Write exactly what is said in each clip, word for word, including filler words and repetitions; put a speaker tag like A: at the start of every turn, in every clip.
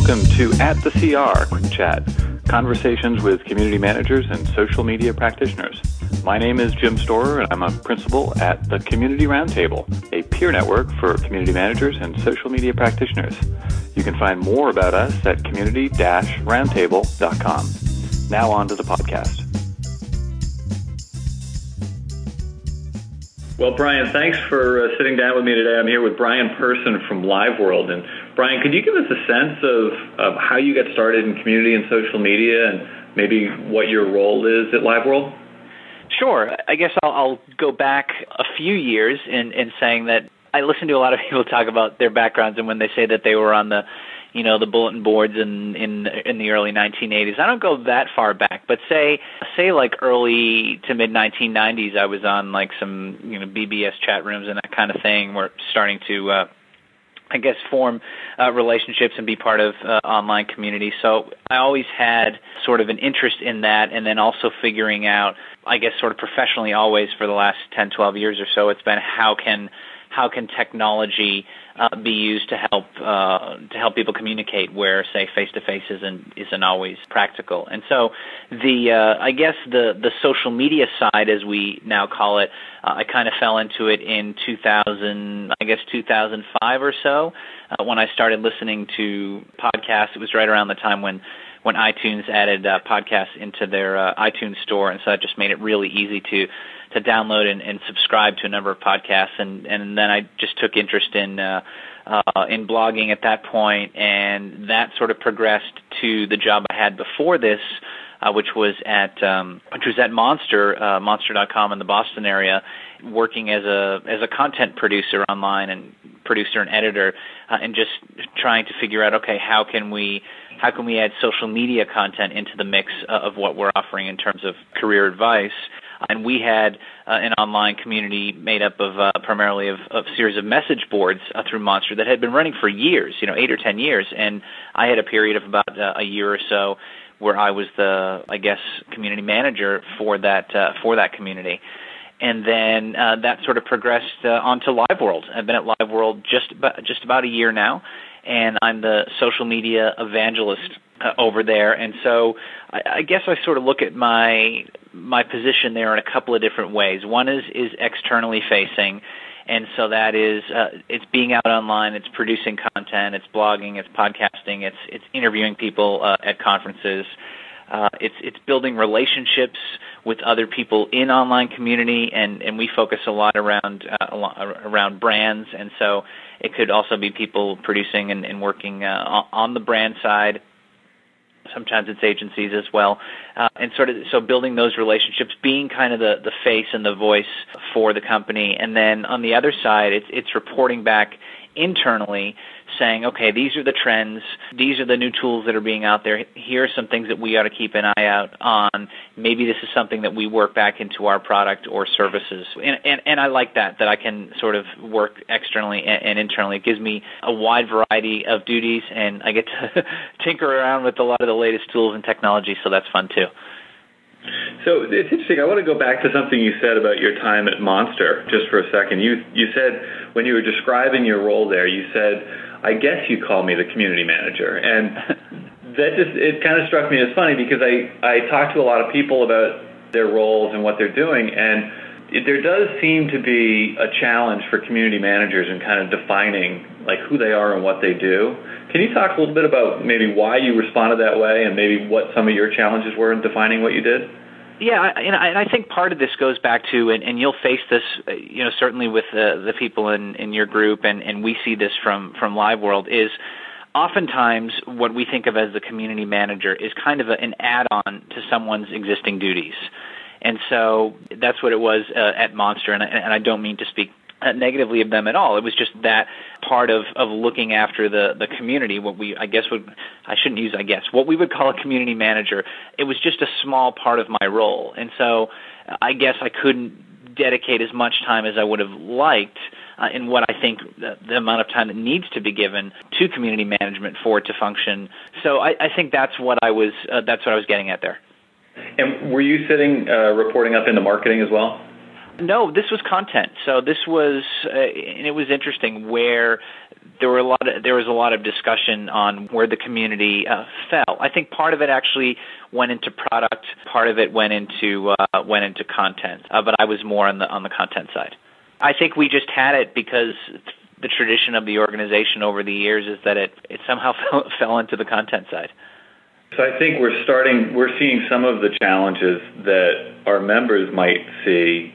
A: Welcome to At the C R Quick Chat, conversations with community managers and social media practitioners. My name is Jim Storer, and I'm a principal at the Community Roundtable, a peer network for community managers and social media practitioners. You can find more about us at community dash roundtable dot com. Now on to the podcast. Well, Brian, thanks for uh, sitting down with me today. I'm here with Brian Person from LiveWorld. And Brian, could you give us a sense of, of how you got started in community and social media and maybe what your role is at LiveWorld?
B: Sure. I guess I'll, I'll go back a few years in, in saying that I listen to a lot of people talk about their backgrounds, and when they say that they were on the, you know, the bulletin boards in in, in the early nineteen eighties, I don't go that far back, but say say like early to mid nineteen nineties, I was on like some, you know, B B S chat rooms and that kind of thing. We're starting to uh, I guess, form uh, relationships and be part of uh, online community. So I always had sort of an interest in that, and then also figuring out, I guess, sort of professionally always for the last ten, twelve years or so, it's been how can how can technology uh, be used to help uh, to help people communicate where, say, face-to-face isn't, isn't always practical. And so the uh, I guess the, the social media side, as we now call it, uh, I kind of fell into it in two thousand, I guess two thousand five or so, uh, when I started listening to podcasts. It was right around the time when when iTunes added uh, podcasts into their uh, iTunes store, and so that just made it really easy to to download and, and subscribe to a number of podcasts, and, and then I just took interest in uh, uh, in blogging at that point, and that sort of progressed to the job I had before this, uh, which was at um, which was at Monster, uh, Monster dot com in the Boston area, working as a as a content producer online and producer and editor, uh, and just trying to figure out, okay, how can we how can we add social media content into the mix uh, of what we're offering in terms of career advice. And we had uh, an online community made up of uh, primarily of, of a series of message boards uh, through Monster that had been running for years, you know, eight or ten years. And I had a period of about uh, a year or so where I was the, I guess, community manager for that uh, for that community. And then uh, that sort of progressed uh, onto LiveWorld. I've been at LiveWorld just about, just about a year now, and I'm the social media evangelist uh, over there. And so I, I guess I sort of look at my my position there in a couple of different ways. One is is externally facing, and so that is uh, it's being out online, it's producing content, it's blogging, it's podcasting, it's it's interviewing people uh, at conferences. Uh, it's it's building relationships with other people in online community, and, and we focus a lot around uh, around brands, and so it could also be people producing and, and working uh, on the brand side. Sometimes it's agencies as well, uh, and sort of so building those relationships, being kind of the, the face and the voice for the company, and then on the other side, it's it's reporting back internally, saying, okay, these are the trends, these are the new tools that are being out there, here are some things that we ought to keep an eye out on, maybe this is something that we work back into our product or services. And, and, and I like that, that I can sort of work externally and, and internally. It gives me a wide variety of duties, and I get to tinker around with a lot of the latest tools and technology, so that's fun too.
A: So it's interesting. I want to go back to something you said about your time at Monster just for a second. You you said when you were describing your role there, you said, I guess you call me the community manager. And that just, it kind of struck me as funny because I, I talk to a lot of people about their roles and what they're doing, and it, there does seem to be a challenge for community managers in kind of defining like who they are and what they do. Can you talk a little bit about maybe why you responded that way and maybe what some of your challenges were in defining what you did?
B: Yeah, and I think part of this goes back to, and, and you'll face this, you know, certainly with the, the people in, in your group, and, and we see this from, from LiveWorld, is oftentimes what we think of as the community manager is kind of a, an add-on to someone's existing duties. And so that's what it was uh, at Monster, and, and I don't mean to speak negatively of them at all. It was just that part of, of looking after the, the community, what we, I guess, would, I shouldn't use I guess, what we would call a community manager. It was just a small part of my role. And so I guess I couldn't dedicate as much time as I would have liked uh, in what I think the, the amount of time that needs to be given to community management for it to function. So I, I think that's what I was, uh, that's what I was getting at there.
A: And were you sitting, uh, reporting up into marketing as well?
B: No, this was content. So this was, uh, and it was interesting where there were a lot of, there was a lot of discussion on where the community uh, fell. I think part of it actually went into product, part of it went into uh, went into content, uh, but I was more on the on the content side. I think we just had it because the tradition of the organization over the years is that it, it somehow fell, fell into the content side.
A: So I think we're starting, we're seeing some of the challenges that our members might see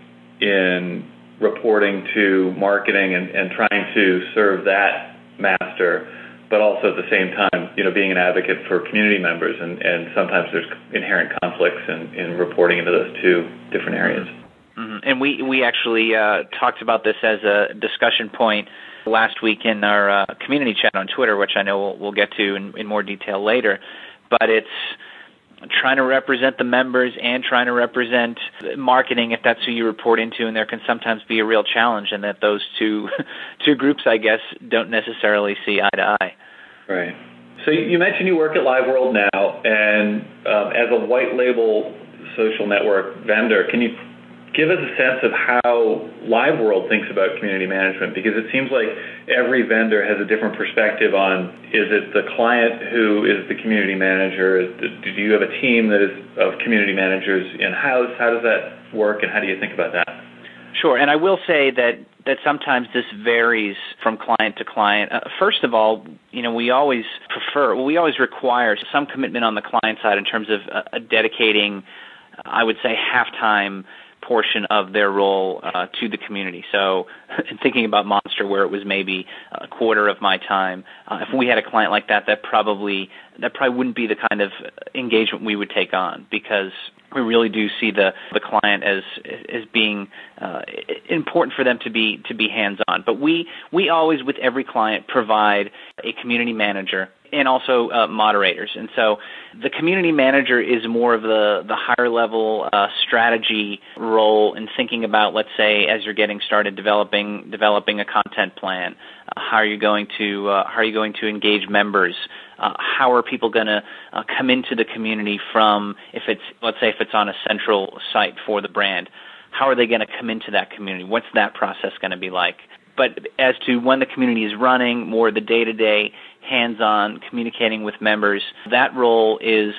A: in reporting to marketing and, and trying to serve that master, but also at the same time, you know, being an advocate for community members, and, and sometimes there's inherent conflicts in, in reporting into those two different areas.
B: Mm-hmm. And we, we actually uh, talked about this as a discussion point last week in our uh, community chat on Twitter, which I know we'll, we'll get to in, in more detail later. But it's trying to represent the members and trying to represent marketing, if that's who you report into, and there can sometimes be a real challenge, and that those two two groups, I guess, don't necessarily see eye to eye.
A: Right. So you mentioned you work at LiveWorld now, and um, as a white label social network vendor, can you give us a sense of how LiveWorld thinks about community management? Because it seems like every vendor has a different perspective on, is it the client who is the community manager? Do you have a team that is of community managers in-house? How does that work, and how do you think about that?
B: Sure, and I will say that, that sometimes this varies from client to client. Uh, first of all, you know, we always prefer, well, we always require some commitment on the client side in terms of uh, dedicating, I would say, half-time portion of their role uh, to the community. So thinking about Monster, where it was maybe a quarter of my time, uh, if we had a client like that, that probably that probably wouldn't be the kind of engagement we would take on, because we really do see the, the client as as being uh, important for them to be to be hands-on. But we we always, with every client, provide a community manager and also uh, moderators. And so the community manager is more of the, the higher level uh, strategy role in thinking about, let's say, as you're getting started developing developing a content plan, uh, how are you going to uh, how are you going to engage members? Uh, how are people going to uh, come into the community from, if it's, let's say if it's on a central site for the brand, how are they going to come into that community? What's that process going to be like? But as to when the community is running, more the day-to-day, hands-on, communicating with members, that role is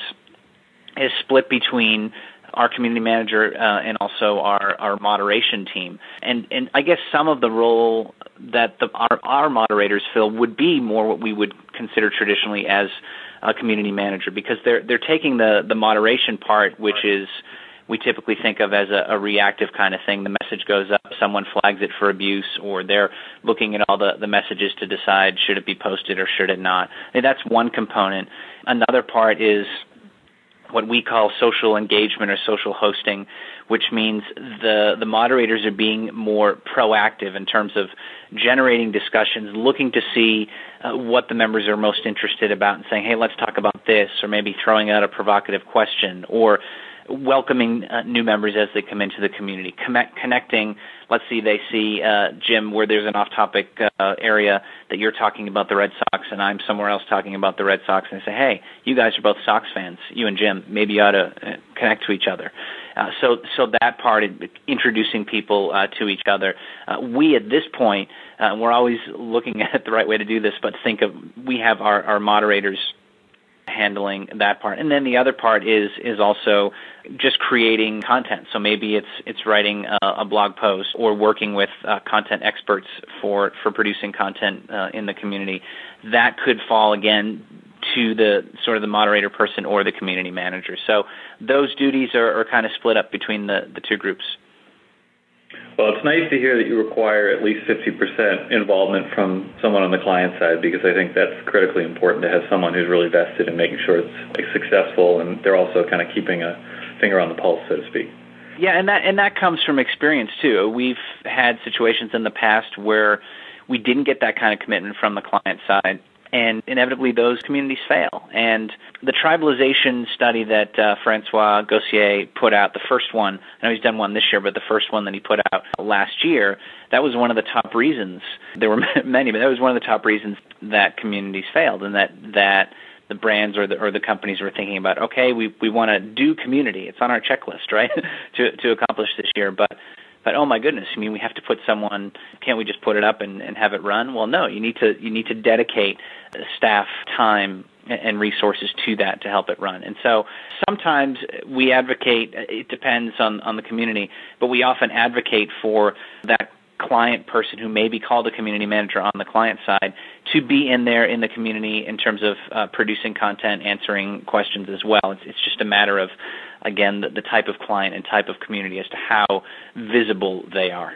B: is split between our community manager uh, and also our, our moderation team. And and I guess some of the role that the, our, our moderators fill would be more what we would consider traditionally as a community manager, because they're they're taking the, the moderation part, which is we typically think of as a, a reactive kind of thing. The message goes up, someone flags it for abuse, or they're looking at all the, the messages to decide should it be posted or should it not. I mean, that's one component. Another part is what we call social engagement or social hosting, which means the, the moderators are being more proactive in terms of generating discussions, looking to see uh, what the members are most interested about and saying, hey, let's talk about this, or maybe throwing out a provocative question, or welcoming uh, new members as they come into the community, Connect, connecting. Let's see, they see, uh, Jim, where there's an off-topic uh, area that you're talking about the Red Sox and I'm somewhere else talking about the Red Sox, and they say, hey, you guys are both Sox fans, you and Jim, maybe you ought to uh, connect to each other. Uh, so so that part, introducing people uh, to each other. Uh, we, at this point, uh, we're always looking at the right way to do this, but think of, we have our, our moderators handling that part. And then the other part is is also just creating content. So maybe it's it's writing a, a blog post or working with uh, content experts for, for producing content uh, in the community. That could fall, again, to the sort of the moderator person or the community manager. So those duties are, are kind of split up between the, the two groups.
A: Well, it's nice to hear that you require at least fifty percent involvement from someone on the client side, because I think that's critically important to have someone who's really vested in making sure it's successful, and they're also kind of keeping a finger on the pulse, so to speak.
B: Yeah, and that and that comes from experience, too. We've had situations in the past where we didn't get that kind of commitment from the client side, and inevitably those communities fail. And the tribalization study that uh, Francois Gossier put out, the first one, I know he's done one this year, but the first one that he put out last year, that was one of the top reasons. There were many, but that was one of the top reasons that communities failed, and that, that the brands or the or the companies were thinking about, okay, we we want to do community. It's on our checklist, right, to to accomplish this year, but but oh my goodness, I mean, we have to put someone, can't we just put it up and, and have it run? Well, no, you need to you need to dedicate staff time and resources to that to help it run. And so sometimes we advocate, it depends on, on the community, but we often advocate for that client person who may be called a community manager on the client side to be in there in the community in terms of uh, producing content, answering questions as well. It's, it's just a matter of, again, the, the type of client and type of community as to how visible they are.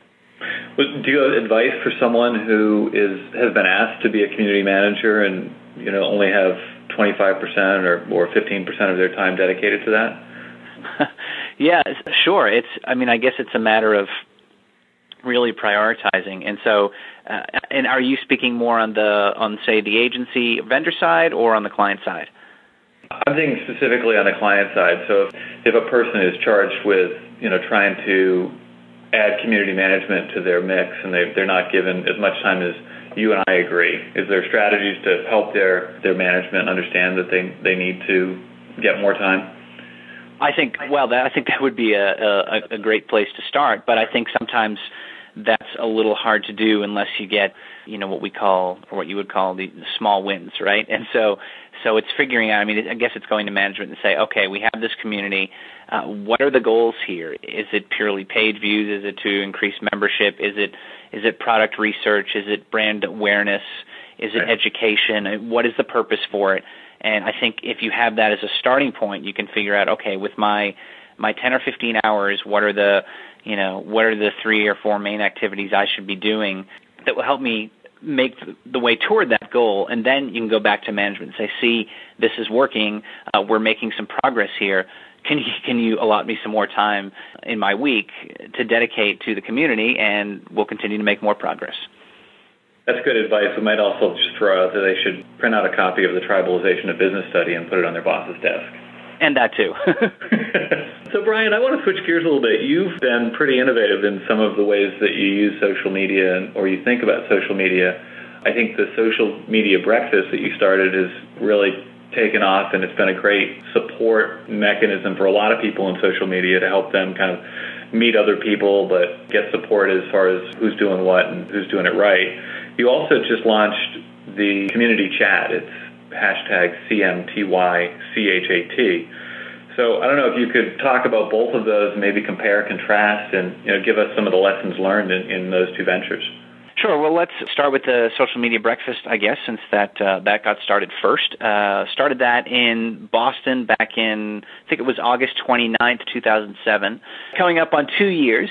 A: Do you have advice for someone who is has been asked to be a community manager and you know only have twenty-five percent or, or fifteen percent of their time dedicated to that?
B: Yeah, sure. It's. I mean, I guess it's a matter of really prioritizing. And so, uh, and are you speaking more on the on say the agency vendor side or on the client side?
A: I'm thinking specifically on the client side. So if, if a person is charged with you know trying to add community management to their mix, and they, they're not given as much time as you and I agree. Is there strategies to help their, their management understand that they, they need to get more time?
B: I think, well, that, I think that would be a, a, a great place to start, but I think sometimes that's a little hard to do unless you get, you know, what we call, or what you would call the small wins, right? And so, so it's figuring out, I mean, I guess it's going to management and say, okay, we have this community. Uh, what are the goals here? Is it purely page views? Is it to increase membership? Is it is it product research? Is it brand awareness? Is it right. education? What is the purpose for it? And I think if you have that as a starting point, you can figure out, okay, with my my ten or fifteen hours, what are the you know what are the three or four main activities I should be doing that will help me make the way toward that goal, and then you can go back to management and say, see, this is working, uh, we're making some progress here. Can you, can you allot me some more time in my week to dedicate to the community, and we'll continue to make more progress.
A: That's good advice. We might also just throw out that they should print out a copy of the Tribalization of Business study and put it on their boss's desk.
B: And that too.
A: So, Brian, I want to switch gears a little bit. You've been pretty innovative in some of the ways that you use social media or you think about social media. I think the social media breakfast that you started has really taken off, and it's been a great support mechanism for a lot of people in social media to help them kind of meet other people but get support as far as who's doing what and who's doing it right. You also just launched the community chat. It's hashtag C M T Y C H A T. So I don't know if you could talk about both of those, maybe compare, contrast, and you know, give us some of the lessons learned in, in those two ventures.
B: Sure. Well, let's start with the social media breakfast, I guess, since that uh, that got started first. Uh, started that in Boston back in, I think it was August twenty-ninth, two thousand seven. Coming up on two years.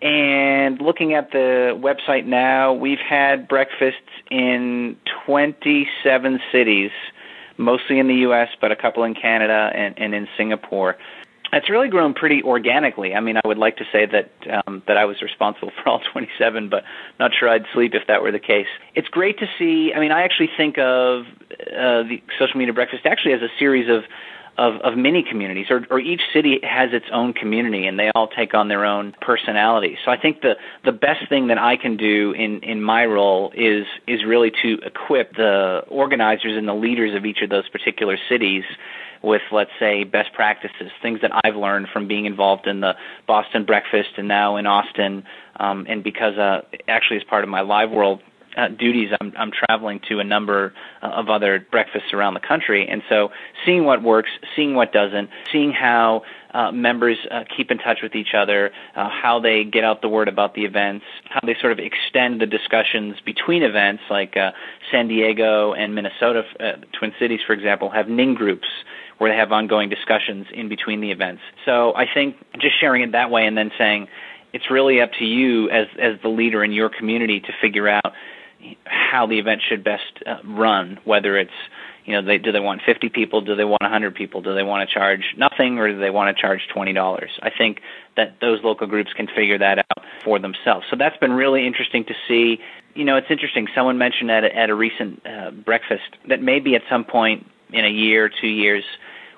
B: And looking at the website now, we've had breakfasts in twenty-seven cities, mostly in the U S, but a couple in Canada and, and in Singapore. It's really grown pretty organically. I mean, I would like to say that um, that I was responsible for all twenty-seven, but not sure I'd sleep if that were the case. It's great to see. I mean, I actually think of uh, the social media breakfast actually as a series of Of, of mini communities, or, or each city has its own community, and they all take on their own personality. So I think the, the best thing that I can do in, in my role is is really to equip the organizers and the leaders of each of those particular cities with, let's say, best practices, things that I've learned from being involved in the Boston breakfast and now in Austin, um, and because uh, actually as part of my Live World Uh, duties, I'm, I'm traveling to a number uh, of other breakfasts around the country, and so seeing what works, seeing what doesn't, seeing how uh, members uh, keep in touch with each other, uh, how they get out the word about the events, how they sort of extend the discussions between events, like uh, San Diego and Minnesota, uh, Twin Cities, for example, have N I N groups where they have ongoing discussions in between the events. So I think just sharing it that way and then saying it's really up to you as as the leader in your community to figure out how the event should best uh, run, whether it's, you know, they, do they want fifty people, do they want one hundred people, do they want to charge nothing, or do they want to charge twenty dollars? I think that those local groups can figure that out for themselves. So that's been really interesting to see. You know, it's interesting, someone mentioned at a, at a recent uh, breakfast that maybe at some point in a year, two years,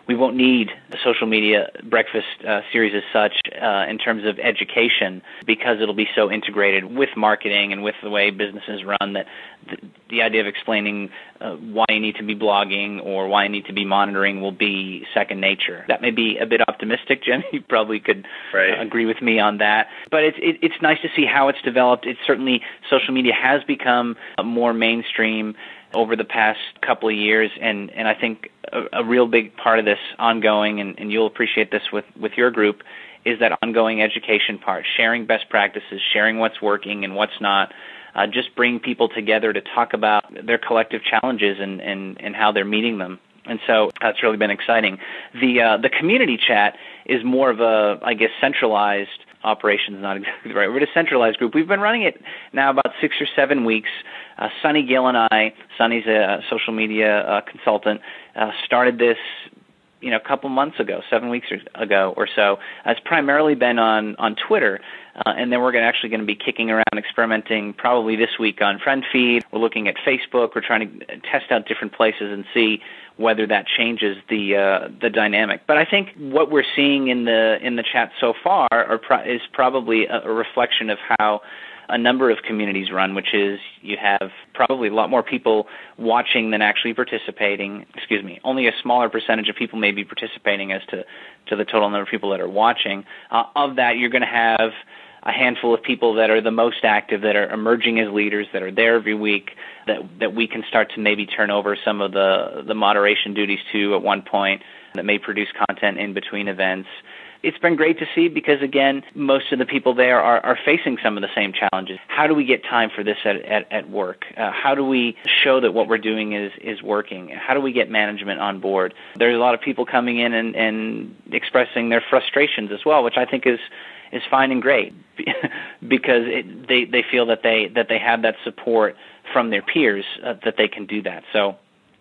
B: we won't need the social media breakfast uh, series as such uh, in terms of education, because it'll be so integrated with marketing and with the way businesses run that the, the idea of explaining uh, why you need to be blogging or why you need to be monitoring will be second nature. That may be a bit optimistic, Jim. You probably could
A: right.
B: uh, agree with me on that. But it's it, it's nice to see how it's developed. It's certainly, social media has become uh, more mainstream over the past couple of years, and, and I think a, a real big part of this ongoing, and, and you'll appreciate this with, with your group, is that ongoing education part, sharing best practices, sharing what's working and what's not, uh, just bring people together to talk about their collective challenges and, and, and how they're meeting them. And so that's really been exciting. The uh, the community chat is more of a, I guess, centralized operations, not exactly right. We're a centralized group. We've been running it now about six or seven weeks. Uh, Sonny Gill and I, Sonny's a social media uh, consultant, uh, started this, you know, a couple months ago, seven weeks ago or so. Uh, it's primarily been on, on Twitter, uh, and then we're gonna actually going to be kicking around, experimenting probably this week on FriendFeed. We're looking at Facebook. We're trying to test out different places and see whether that changes the uh, the dynamic. But I think what we're seeing in the in the chat so far are pro- is probably a, a reflection of how a number of communities run, which is you have probably a lot more people watching than actually participating. Excuse me, only a smaller percentage of people may be participating as to, to the total number of people that are watching. Uh, of that, you're going to have a handful of people that are the most active, that are emerging as leaders, that are there every week, that that we can start to maybe turn over some of the, the moderation duties to at one point, that may produce content in between events. It's been great to see because, again, most of the people there are, are facing some of the same challenges. How do we get time for this at, at, at work? Uh, how do we show that what we're doing is, is working? How do we get management on board? There's a lot of people coming in and, and expressing their frustrations as well, which I think is is fine and great because it, they, they feel that they that they have that support from their peers uh, that they can do that. So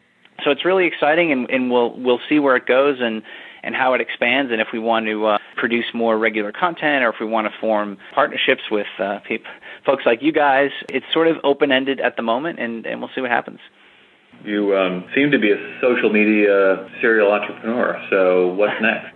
B: so it's really exciting, and, and we'll we'll see where it goes and, and how it expands, and if we want to uh, produce more regular content or if we want to form partnerships with uh, people, folks like you guys. It's sort of open-ended at the moment, and, and we'll see what happens.
A: You um, seem to be a social media serial entrepreneur, so what's next?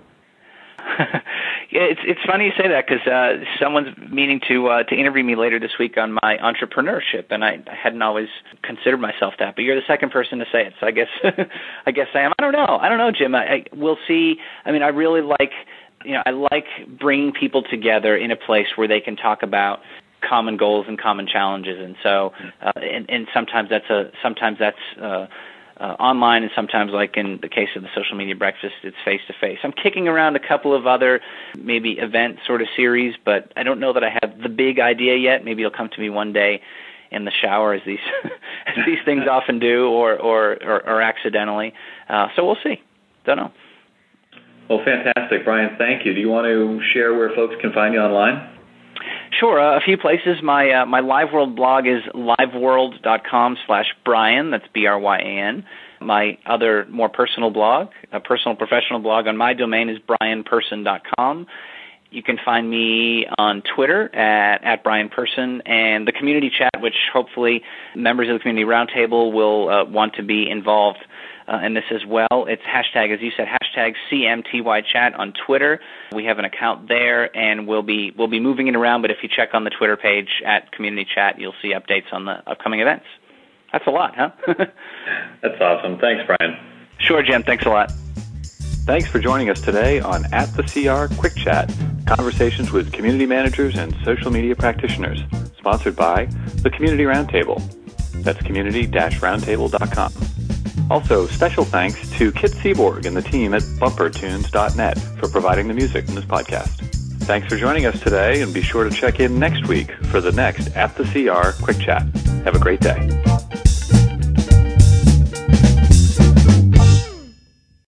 B: Yeah, it's it's funny you say that because uh, someone's meaning to uh, to interview me later this week on my entrepreneurship, and I, I hadn't always considered myself that. But you're the second person to say it, so I guess I guess I am. I don't know. I don't know, Jim. I, I we'll see. I mean, I really like you know I like bringing people together in a place where they can talk about common goals and common challenges, and so uh, and, and sometimes that's a sometimes that's. Uh, Uh, online, and sometimes, like in the case of the social media breakfast, it's face-to-face. I'm kicking around a couple of other maybe event sort of series, but I don't know that I have the big idea yet. Maybe it'll come to me one day in the shower, as these as these things often do, or or, or, or accidentally. Uh, so we'll see. Don't know.
A: Well, fantastic, Brian. Thank you. Do you want to share where folks can find you online?
B: Sure, uh, a few places. My uh, my LiveWorld blog is liveworld.com slash Brian. That's B R Y A N. My other more personal blog, a personal professional blog on my domain is brian person dot com. You can find me on Twitter at, at Brian Person, and the community chat, which hopefully members of the Community Roundtable will uh, want to be involved uh, in this as well. It's hashtag, as you said, hashtag C M T Y chat on Twitter. We have an account there, and we'll be we'll be moving it around, but if you check on the Twitter page at community chat, you'll see updates on the upcoming events. That's a lot, huh?
A: That's awesome. Thanks, Brian.
B: Sure, Jim. Thanks a lot.
C: Thanks for joining us today on At the C R Quick Chat, conversations with community managers and social media practitioners, sponsored by the Community Roundtable. That's community dash roundtable dot com. Also, special thanks to Kit Seaborg and the team at bumper tunes dot net for providing the music in this podcast. Thanks for joining us today, and be sure to check in next week for the next At the C R Quick Chat. Have a great day.